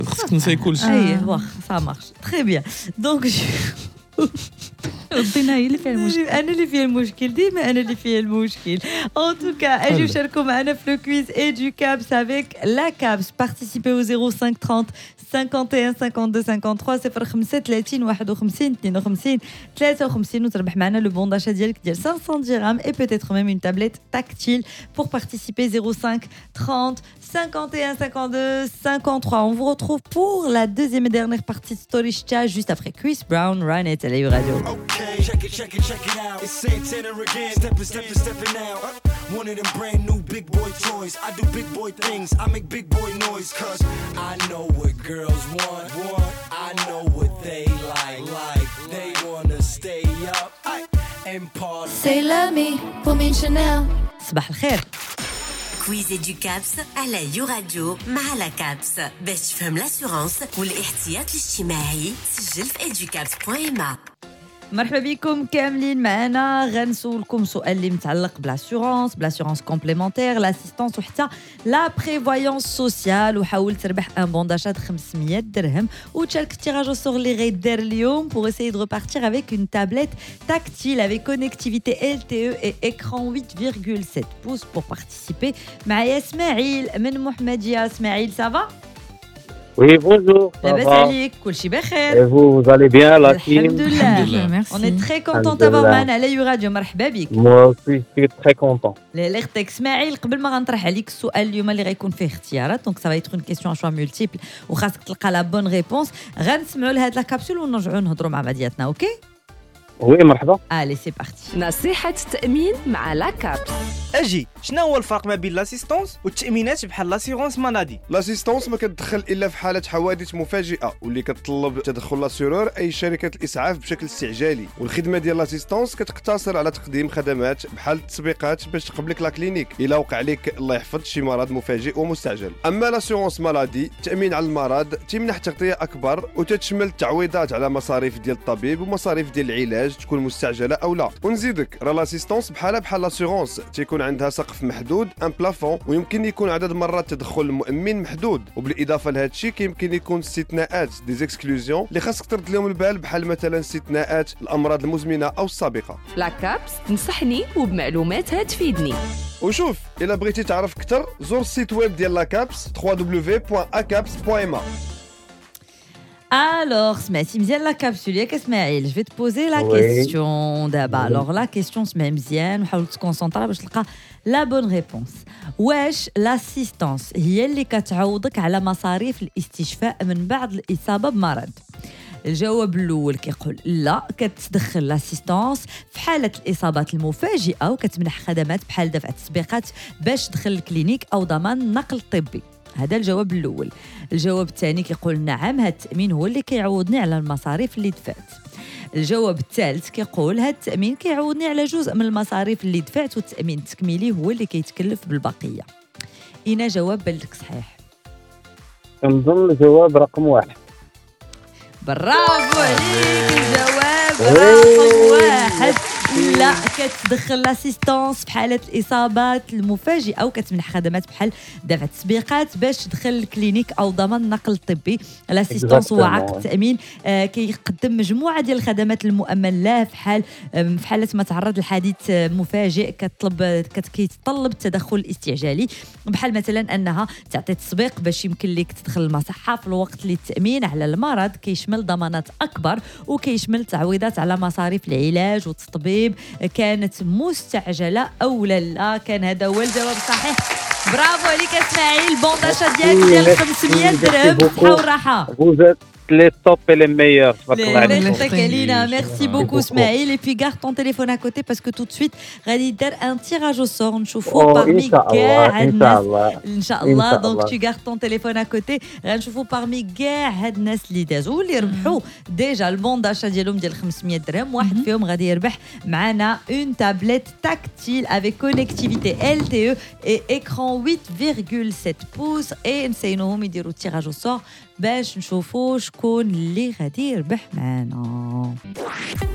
خصك تنسي كلشي. اي واخ سا مارش تري بيان دونك ردينا هي اللي فيها المشكل. انا اللي فيها المشكل ديما انا اللي فيها المشكل en tout cas اجيو شاركوا معنا في لو كويز اي دو كابس avec la CAPS participez au 05 30 51 52 53 35 51 52 53 وتربح معنا لو بون d'achat ديالك ديال 500 dirhams et peut-être même une tablette tactile pour participer 05 30 51 52 53. On vous retrouve pour la deuxième et dernière partie de Story Chat juste après Chris Brown, Run It à la radio. Okay, check it out. It's Santana again. Stepping out. One of them brand new big boy toys. I do big boy things. I make big boy noise. Cause I know what girls want. I know what they like. They wanna stay up and party. Say love me, pour me Chanel. صباح الخير. كويز إدوكابس على يو راديو مع لا كابس باش تفهم لاسيغونس والاحتياط الاجتماعي. سجل في educaps.ma. مرحبا بكم كاملين معنا. غنسولكم سؤال اللي متعلق بلاسيورونس كومبليمونتير لاسيستونس وحتى لا بريفويونس سوسيال وحاول تربح ان بون داشات 500 درهم وتشارك التيراج او سور اللي غيدار اليوم pour essayer de repartir avec une tablette tactile avec connectivité LTE et écran 8,7 pouces pour participer. معايا اسماعيل من محمدية. اسماعيل سافا؟ Oui, bonjour. لاباس عليك؟ كلشي بخير؟ Et vous allez bien, la team? Alhamdoulilah. Merci. On est très content d'avoir معنا على يو راديو. مرحبا بك. Moi aussi, je suis très content. ليختك اسماعيل قبل ما غنطرح عليك السؤال اليوم اللي غيكون فيه اختيارات دونك سا يتر اون كيسيون شوا مولتيبل وخاصك تلقى لا بون ريبونس. غنسمعوا لهاد لا كابسول ونرجعوا نهضروا مع بعضياتنا. اوكي Oui, مرحبا. الي سي بارتي. نصيحة التأمين مع لا كابس. اجي شنو هو الفرق ما بين لاسيستونس والتامينات بحال لاسيغونس مالادي؟ لاسيستونس ما كتدخل الا في حاله حوادث مفاجئه واللي كتطلب تدخل لاسيرور اي شركه الاسعاف بشكل استعجالي. والخدمه ديال لاسيستونس كتقتصر على تقديم خدمات بحال التسبيقات باش تقبلك لا كلينيك الا وقع لك الله يحفظ شي مرض مفاجئ ومستعجل. اما لاسيغونس مالادي التامين على المرض تمنح تغطيه اكبر وتتشمل التعويضات على مصاريف ديال الطبيب ومصاريف ديال العلاج تكون مستعجله او لا. ونزيدك راه لاسيستونس بحال لاسيغونس تيكون عندها سقف محدود ان بلافون ويمكن يكون عدد مرات تدخل المؤمن محدود. وبالاضافه لهذا الشيء كيمكن يكون استثناءات دي زيكسكلوزيون اللي خاصك ترد لهم البال بحال مثلا استثناءات الامراض المزمنه او السابقه. لا كابس تنصحني وبمعلومات هتفيدني. وشوف الا بغيتي تعرف اكثر زور السيت ويب ديال لاكابس www.acaps.ma. Alors, سمعتي مزيان لا كابسول ياك اسماعيل؟ جو في te poser la question دابا. alors la question سمع مزيان وحاول تكونسونطرا باش تلقى لا بون ريبونس. واش لاسيستونس هي اللي كتعوضك على مصاريف الاستشفاء من بعد الاصابه بمرض؟ الجواب الاول كيقول لا، كتدخل لاسيستونس في حاله الاصابات المفاجئه وكتمنح خدمات بحال دفع التسبيقات باش تدخل الكلينيك او ضمان النقل الطبي. هذا الجواب الاول. الجواب الثاني كيقول نعم، هذا التامين هو اللي كيعوضني على المصاريف اللي دفعت. الجواب الثالث كيقول هذا التامين كيعوضني على جزء من المصاريف اللي دفعت والتامين التكميلي هو اللي كيتكلف بالبقيه. اين جواب بان لك صحيح؟ كنظن الجواب رقم 1. برافو عليك، الجواب رقم 1. لا، كتدخل لاسيستونس في حالة الإصابات المفاجئة وكتمنح خدمات بحال دفع التسبيقات باش تدخل الكلينيك أو ضمان النقل الطبي. لاسيستونس هو عقد تأمين كيقدم مجموعة ديال الخدمات المؤمن له في حالة ما تعرض لحادث مفاجئ كيتطلب التدخل الاستعجالي، بحال مثلا أنها تعطي تسبيق باش يمكن لك تدخل المصحة في الوقت اللي التأمين على المرض كيشمل ضمانات أكبر وكيشمل تعويضات على مصاريف العلاج والتطبيب كانت مستعجلة أو لا. كان هذا هو الجواب الصحيح. برافو عليك اسماعيل. بون داشا ديالك ديال 500 درهم صحة وراحة. Les top et les meilleurs. Merci beaucoup Ismaël. Et puis garde ton téléphone à côté parce que tout de suite غادي يدار un tirage au sort نشوفوا parmi كاع الناس ان شاء الله. دونك tu gardes ton téléphone à côté غنشوفوا parmi كاع هاد الناس اللي دازوا واللي ربحوا ديجا البون داشا ديالهم ديال 500 درهم. واحد فيهم غادي يربح معنا une tablette tactile avec connectivité LTE et écran 8,7 pouces et نسينوهم يديروا tirage au sort باش نشوفوا شكون اللي غادي يربح معنا.